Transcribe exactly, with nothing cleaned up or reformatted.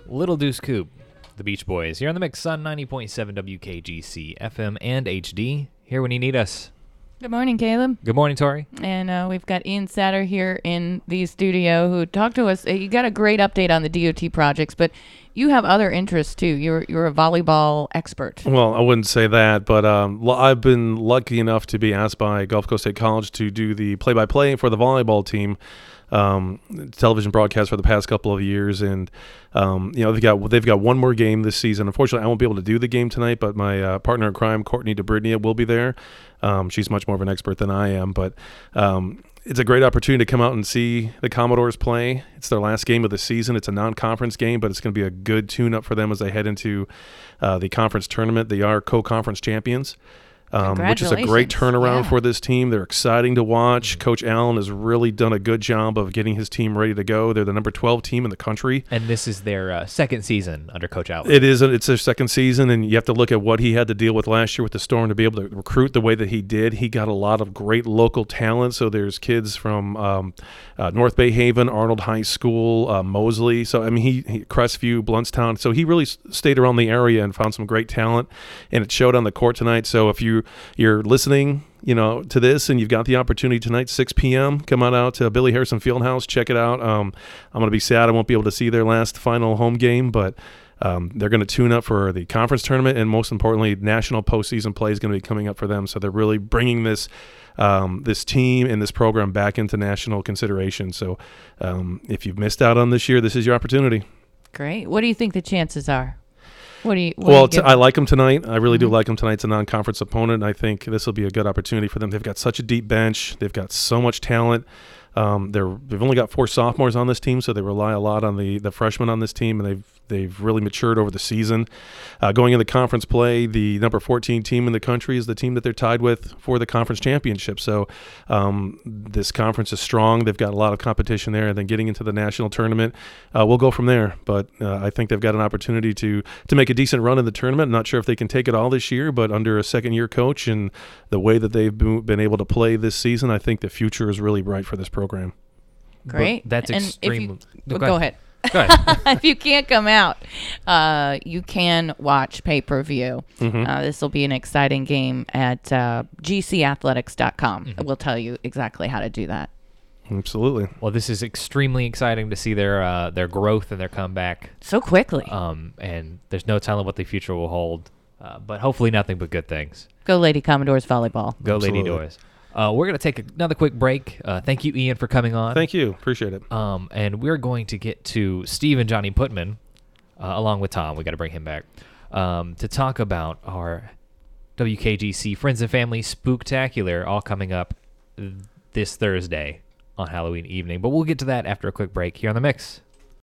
Little Deuce Coupe, the Beach Boys, here on the mix on ninety point seven W K G C F M and H D. Here when you need us. Good morning, Caleb. Good morning, Tori. And uh, we've got Ian Satter here in the studio who talked to us. You got a great update on the D O T projects, but you have other interests too. You're you're a volleyball expert. Well, I wouldn't say that, but um, I've been lucky enough to be asked by Gulf Coast State College to do the play-by-play for the volleyball team. Um, television broadcast for the past couple of years, and um, you know they've got they've got one more game this season. Unfortunately, I won't be able to do the game tonight, but my uh, partner in crime, Courtney DeBritnia, will be there. Um, she's much more of an expert than I am, but um, it's a great opportunity to come out and see the Commodores play. It's their last game of the season. It's a non-conference game, but it's going to be a good tune-up for them as they head into uh, the conference tournament. They are co-conference champions. Um, which is a great turnaround yeah. for this team. They're exciting to watch. Coach Allen has really done a good job of getting his team ready to go. They're the number twelve team in the country. And this is their uh, second season under Coach Allen. It is. It's their second season, and you have to look at what he had to deal with last year with the Storm to be able to recruit the way that he did. He got a lot of great local talent. So there's kids from um, uh, North Bay Haven, Arnold High School, uh, Mosley. So, I mean, he, he Crestview, Bluntstown. So he really s- stayed around the area and found some great talent, and it showed on the court tonight. So if you, you're listening, you know, to this, and you've got the opportunity tonight, six p.m., come on out to Billy Harrison Fieldhouse, check it out. Um, I'm going to be sad I won't be able to see their last final home game, but um, they're going to tune up for the conference tournament, and most importantly, national postseason play is going to be coming up for them. So they're really bringing this um, this team and this program back into national consideration. So um, if you've missed out on this year, this is your opportunity. Great. What do you think the chances are? What do you? What well, do you t- I like them tonight. I really mm-hmm. do like them tonight. It's a non-conference opponent. I think this will be a good opportunity for them. They've got such a deep bench. They've got so much talent. Um, they're they've only got four sophomores on this team, so they rely a lot on the the freshmen on this team, and they've they've really matured over the season. Uh, going into conference play, the number fourteen team in the country is the team that they're tied with for the conference championship. So um, this conference is strong. They've got a lot of competition there, and then getting into the national tournament, uh, we'll go from there. But uh, I think they've got an opportunity to to make a decent run in the tournament. I'm not sure if they can take it all this year, but under a second-year coach and the way that they've been able to play this season, I think the future is really bright for this program. Great. But that's and extreme. If you, no, go, go ahead. Go ahead. If you can't come out, uh, you can watch pay-per-view. Mm-hmm. Uh, this will be an exciting game at uh, G C athletics dot com. Mm-hmm. We'll tell you exactly how to do that. Absolutely. Well, this is extremely exciting to see their uh, their growth and their comeback. So quickly. Um, and there's no telling what the future will hold, uh, but hopefully nothing but good things. Go Lady Commodores volleyball. Go Absolutely. Lady Doors. Uh, we're going to take another quick break. Uh, thank you, Ian, for coming on. Thank you. Appreciate it. Um, and we're going to get to Steve and Johnny Putman, uh, along with Tom. We got to bring him back um, to talk about our W K G C Friends and Family Spooktacular, all coming up this Thursday on Halloween evening. But we'll get to that after a quick break here on The Mix.